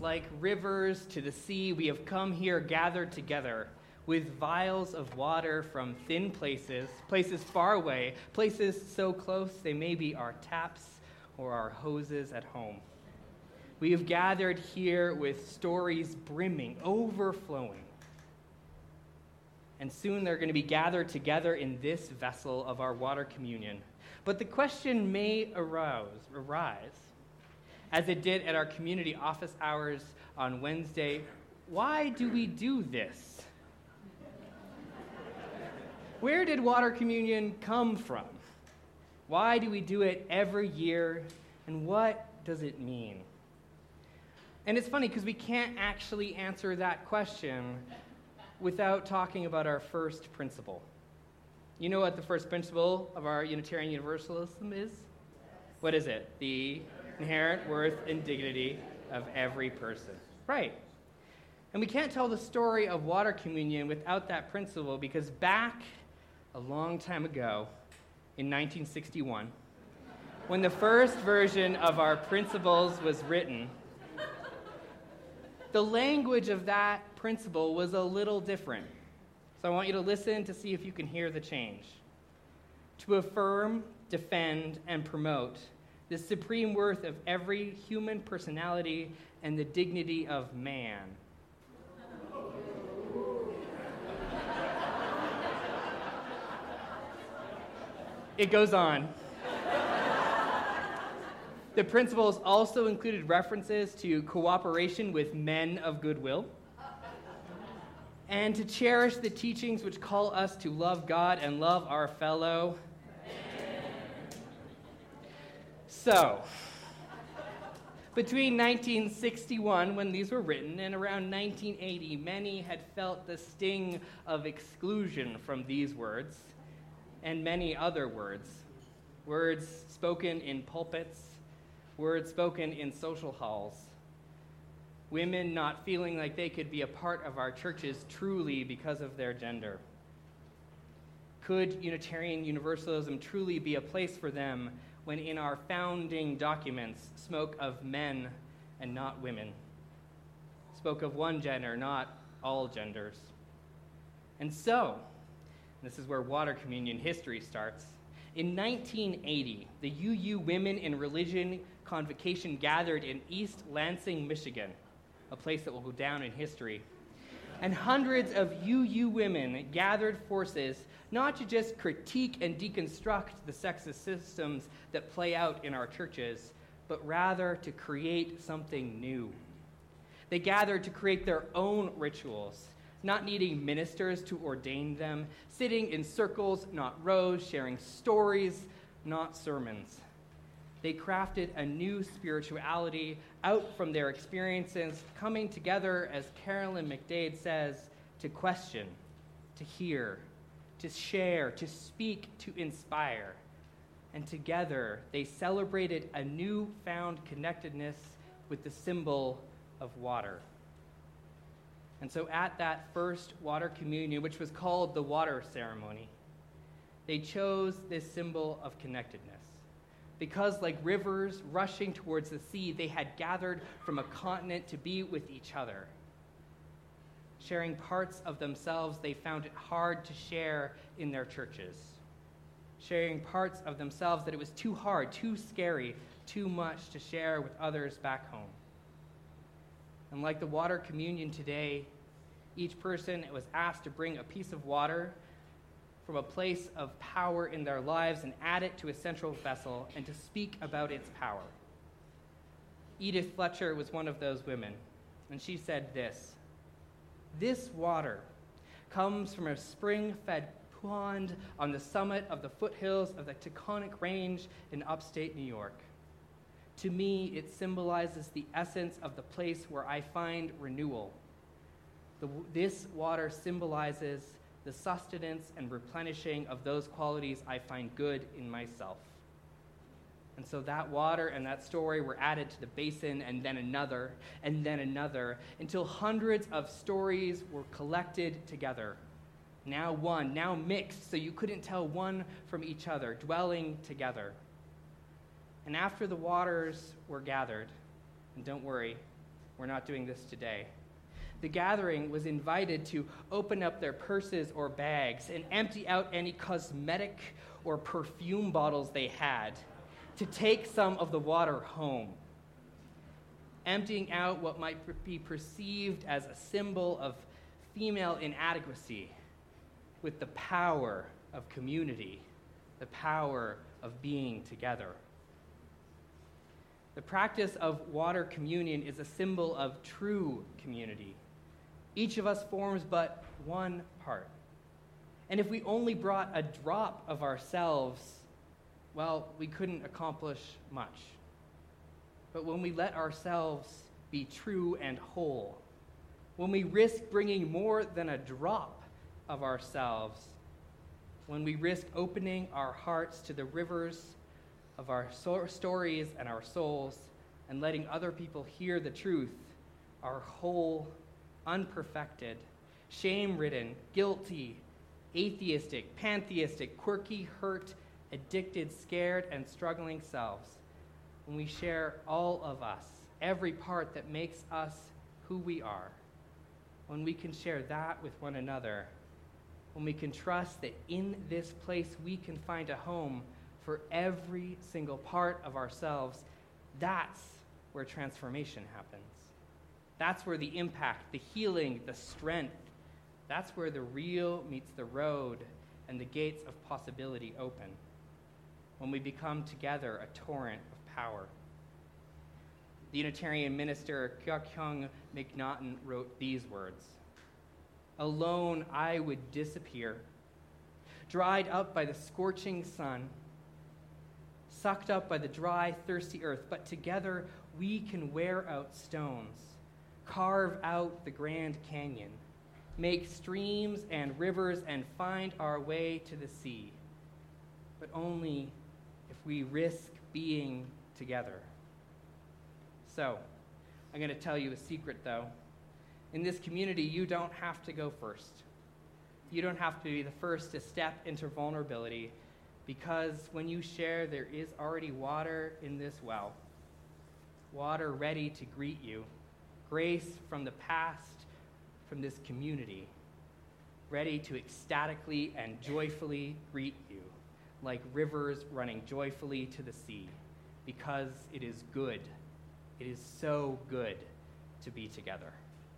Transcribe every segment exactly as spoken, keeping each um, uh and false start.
like rivers to the sea, we have come here gathered together with vials of water from thin places, places far away, places so close they may be our taps or our hoses at home. We have gathered here with stories brimming, overflowing. And soon they're going to be gathered together in this vessel of our water communion. But the question may arouse, arise, as it did at our community office hours on Wednesday, why do we do this? Where did water communion come from? Why do we do it every year, and what does it mean? And it's funny because we can't actually answer that question without talking about our first principle. You know what the first principle of our Unitarian Universalism is? What is it? The inherent worth and dignity of every person. Right. And we can't tell the story of water communion without that principle, because back a long time ago, in nineteen sixty-one, when the first version of our principles was written, the language of that principle was a little different. So I want you to listen to see if you can hear the change. To affirm, defend, and promote the supreme worth of every human personality and the dignity of man. It goes on. The principles also included references to cooperation with men of goodwill, and to cherish the teachings which call us to love God and love our fellow. So, between nineteen sixty-one, when these were written, and around nineteen eighty, many had felt the sting of exclusion from these words and many other words. Words spoken in pulpits, words spoken in social halls. Women not feeling like they could be a part of our churches truly because of their gender. Could Unitarian Universalism truly be a place for them when in our founding documents spoke of men and not women? Spoke of one gender, not all genders. And so, this is where water communion history starts. In nineteen eighty, the U U Women in Religion Convocation gathered in East Lansing, Michigan, a place that will go down in history. And hundreds of U U women gathered forces not to just critique and deconstruct the sexist systems that play out in our churches, but rather to create something new. They gathered to create their own rituals, not needing ministers to ordain them, sitting in circles, not rows, sharing stories, not sermons. They crafted a new spirituality out from their experiences, coming together, as Carolyn McDade says, to question, to hear, to share, to speak, to inspire. And together, they celebrated a newfound connectedness with the symbol of water. And so at that first water communion, which was called the water ceremony, they chose this symbol of connectedness. Because like rivers rushing towards the sea, they had gathered from a continent to be with each other. Sharing parts of themselves they found it hard to share in their churches. Sharing parts of themselves that it was too hard, too scary, too much to share with others back home. And like the water communion today, each person was asked to bring a piece of water from a place of power in their lives and add it to a central vessel and to speak about its power. Edith Fletcher was one of those women, and she said this: "This water comes from a spring-fed pond on the summit of the foothills of the Taconic Range in upstate New York. To me, it symbolizes the essence of the place where I find renewal. The, this water symbolizes the sustenance and replenishing of those qualities I find good in myself." And so that water and that story were added to the basin, and then another, and then another, until hundreds of stories were collected together. Now one, now mixed, so you couldn't tell one from each other, dwelling together. And after the waters were gathered, and don't worry, We're not doing this today. The gathering was invited to open up their purses or bags and empty out any cosmetic or perfume bottles they had, to take some of the water home, emptying out what might be perceived as a symbol of female inadequacy with the power of community, the power of being together. The practice of water communion is a symbol of true community. Each of us forms but one part. And if we only brought a drop of ourselves, well, we couldn't accomplish much. But when we let ourselves be true and whole, when we risk bringing more than a drop of ourselves, when we risk opening our hearts to the rivers of our so- stories and our souls, and letting other people hear the truth, our whole, unperfected, shame-ridden, guilty, atheistic, pantheistic, quirky, hurt, addicted, scared, and struggling selves, when we share all of us, every part that makes us who we are, when we can share that with one another, when we can trust that in this place we can find a home for every single part of ourselves, that's where transformation happens. That's where the impact, the healing, the strength, that's where the real meets the road and the gates of possibility open. When we become together a torrent of power. The Unitarian minister Kyakyung McNaughton wrote these words: "Alone I would disappear, dried up by the scorching sun, sucked up by the dry, thirsty earth, but together we can wear out stones, carve out the Grand Canyon, make streams and rivers, and find our way to the sea, but only if we risk being together." So, I'm going to tell you a secret, though. In this community, you don't have to go first. You don't have to be the first to step into vulnerability, because when you share, there is already water in this well, water ready to greet you, grace from the past, from this community, ready to ecstatically and joyfully greet you, like rivers running joyfully to the sea, because it is good. It is so good to be together.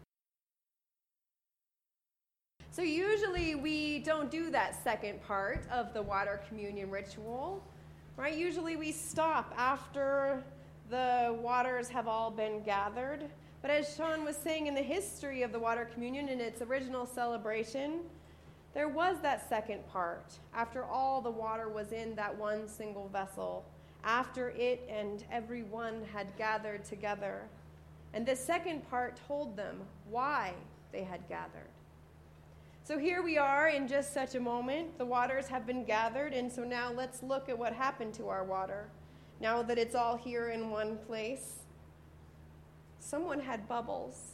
So usually we don't do that second part of the water communion ritual, right? Usually we stop after the waters have all been gathered. But as Sean was saying, in the history of the water communion, in its original celebration, there was that second part. After all the water was in that one single vessel, after it and everyone had gathered together. And the second part told them why they had gathered. So here we are in just such a moment. The waters have been gathered, and so now let's look at what happened to our water. Now that it's all here in one place, someone had bubbles.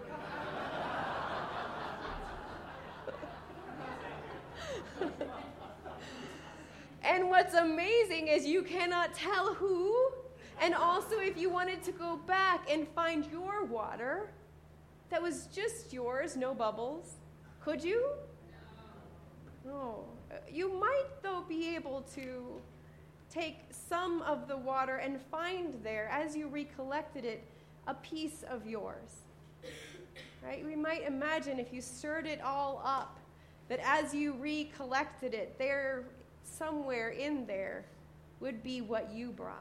And what's amazing is you cannot tell who. And also, if you wanted to go back and find your water that was just yours, no bubbles, could you? No. You might, though, be able to take some of the water and find there, as you recollected it, a piece of yours. Right? We might imagine if you stirred it all up, that as you recollected it, there, somewhere in there, would be what you brought.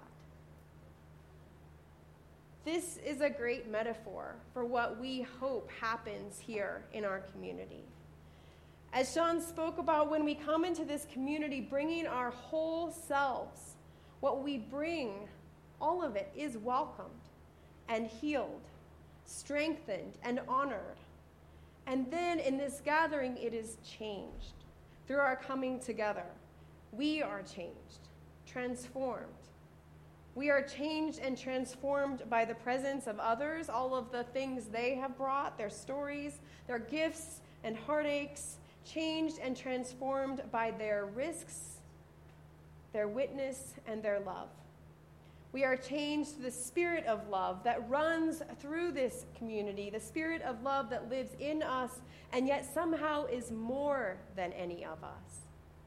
This is a great metaphor for what we hope happens here in our community. As Sean spoke about, when we come into this community, bringing our whole selves, what we bring, all of it is welcomed and healed, strengthened and honored. And then in this gathering, it is changed. Through our coming together, we are changed, transformed. We are changed and transformed by the presence of others, all of the things they have brought, their stories, their gifts and heartaches, changed and transformed by their risks, their witness, and their love. We are changed to the spirit of love that runs through this community, the spirit of love that lives in us and yet somehow is more than any of us.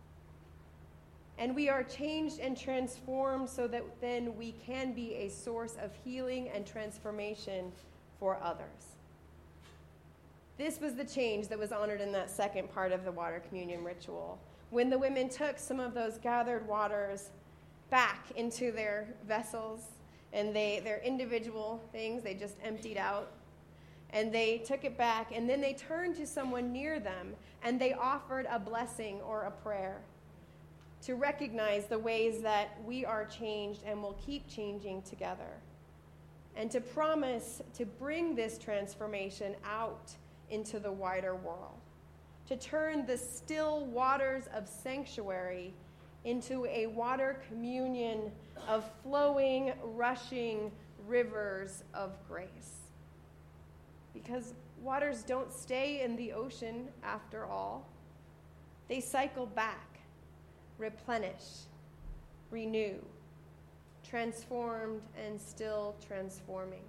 And we are changed and transformed so that then we can be a source of healing and transformation for others. This was the change that was honored in that second part of the water communion ritual. When the women took some of those gathered waters back into their vessels and they their individual things, they just emptied out, and they took it back, and then they turned to someone near them and they offered a blessing or a prayer to recognize the ways that we are changed and will keep changing together, and to promise to bring this transformation out into the wider world, to turn the still waters of sanctuary into a water communion of flowing, rushing rivers of grace. Because waters don't stay in the ocean after all. They cycle back, replenish, renew, transformed and still transforming.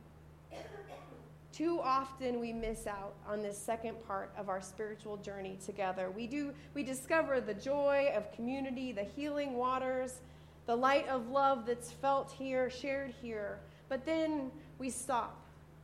Too often we miss out on this second part of our spiritual journey together. We do we discover the joy of community, the healing waters, the light of love that's felt here, shared here, but then we stop.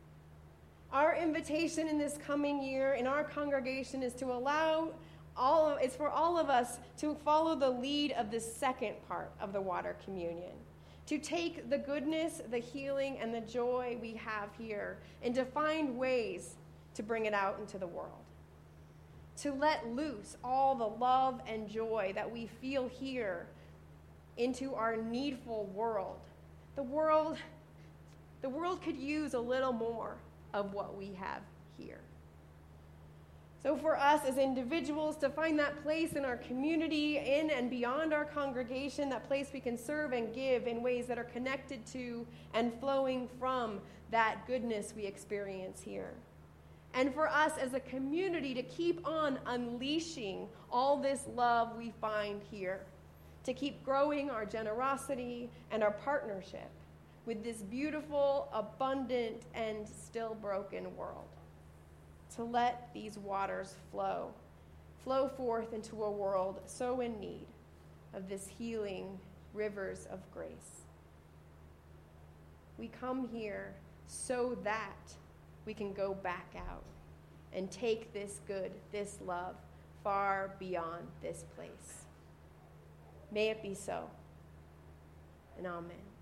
Our invitation in this coming year in our congregation is to allow all of, it's for all of us to follow the lead of the second part of the water communion. To take the goodness, the healing, and the joy we have here and to find ways to bring it out into the world. To let loose all the love and joy that we feel here into our needful world. The world, the world could use a little more of what we have here. So for us as individuals to find that place in our community, in and beyond our congregation, that place we can serve and give in ways that are connected to and flowing from that goodness we experience here. And for us as a community to keep on unleashing all this love we find here, to keep growing our generosity and our partnership with this beautiful, abundant, and still broken world. To let these waters flow, flow forth into a world so in need of this healing rivers of grace. We come here so that we can go back out and take this good, this love, far beyond this place. May it be so, and amen.